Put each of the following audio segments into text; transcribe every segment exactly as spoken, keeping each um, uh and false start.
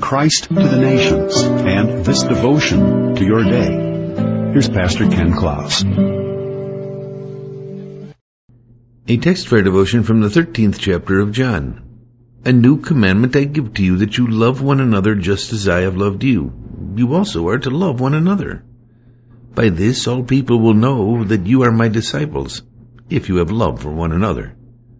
Christ to the nations and this devotion to your day. Here's Pastor Ken Klaus. A text for our devotion from the thirteenth chapter of John. A new commandment I give to you, that you love one another just as I have loved you. You also are to love one another. By this all people will know that you are my disciples, if you have love for one another.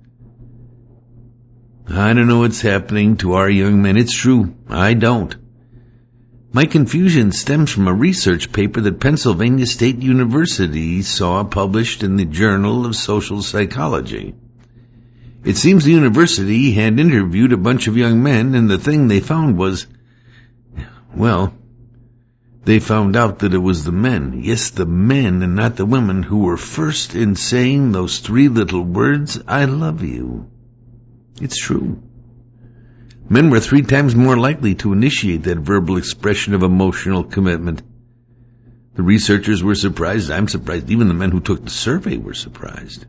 I don't know what's happening to our young men. It's true, I don't. My confusion stems from a research paper that Pennsylvania State University saw published in the Journal of Social Psychology. It seems the university had interviewed a bunch of young men, and the thing they found was, well, they found out that it was the men, yes, the men and not the women, who were first in saying those three little words, I love you. It's true. Men were three times more likely to initiate that verbal expression of emotional commitment. The researchers were surprised. I'm surprised. Even the men who took the survey were surprised.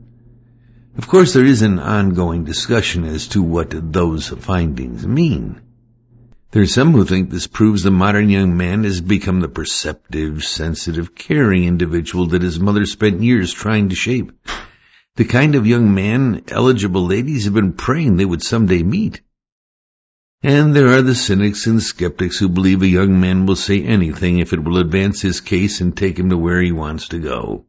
Of course, there is an ongoing discussion as to what those findings mean. There are some who think this proves the modern young man has become the perceptive, sensitive, caring individual that his mother spent years trying to shape. The kind of young man eligible ladies have been praying they would someday meet. And there are the cynics and skeptics who believe a young man will say anything if it will advance his case and take him to where he wants to go.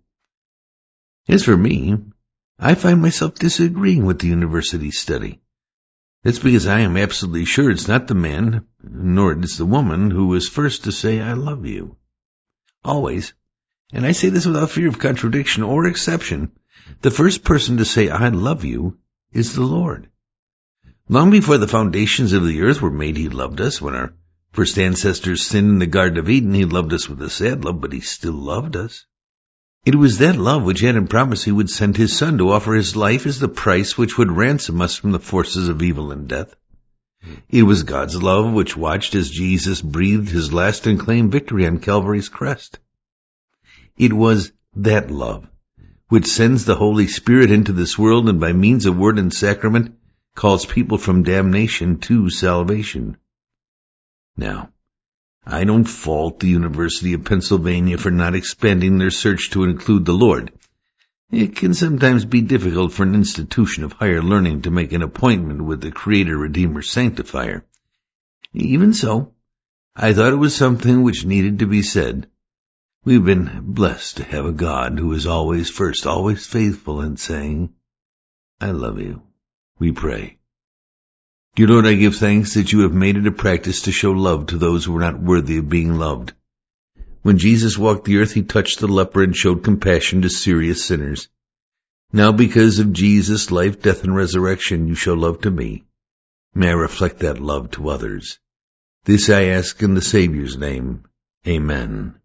As for me, I find myself disagreeing with the university study. That's because I am absolutely sure it's not the man, nor it's the woman, who is first to say, I love you. Always, and I say this without fear of contradiction or exception, the first person to say, I love you, is the Lord. Long before the foundations of the earth were made, He loved us. When our first ancestors sinned in the Garden of Eden, He loved us with a sad love, but He still loved us. It was that love which had Him promised He would send His Son to offer His life as the price which would ransom us from the forces of evil and death. It was God's love which watched as Jesus breathed His last and claimed victory on Calvary's crest. It was that love which sends the Holy Spirit into this world and by means of word and sacrament calls people from damnation to salvation. Now, I don't fault the University of Pennsylvania for not expanding their search to include the Lord. It can sometimes be difficult for an institution of higher learning to make an appointment with the Creator, Redeemer, Sanctifier. Even so, I thought it was something which needed to be said. We've been blessed to have a God who is always first, always faithful in saying, I love you. We pray. Dear Lord, I give thanks that you have made it a practice to show love to those who are not worthy of being loved. When Jesus walked the earth, He touched the leper and showed compassion to serious sinners. Now, because of Jesus' life, death, and resurrection, you show love to me. May I reflect that love to others. This I ask in the Savior's name. Amen.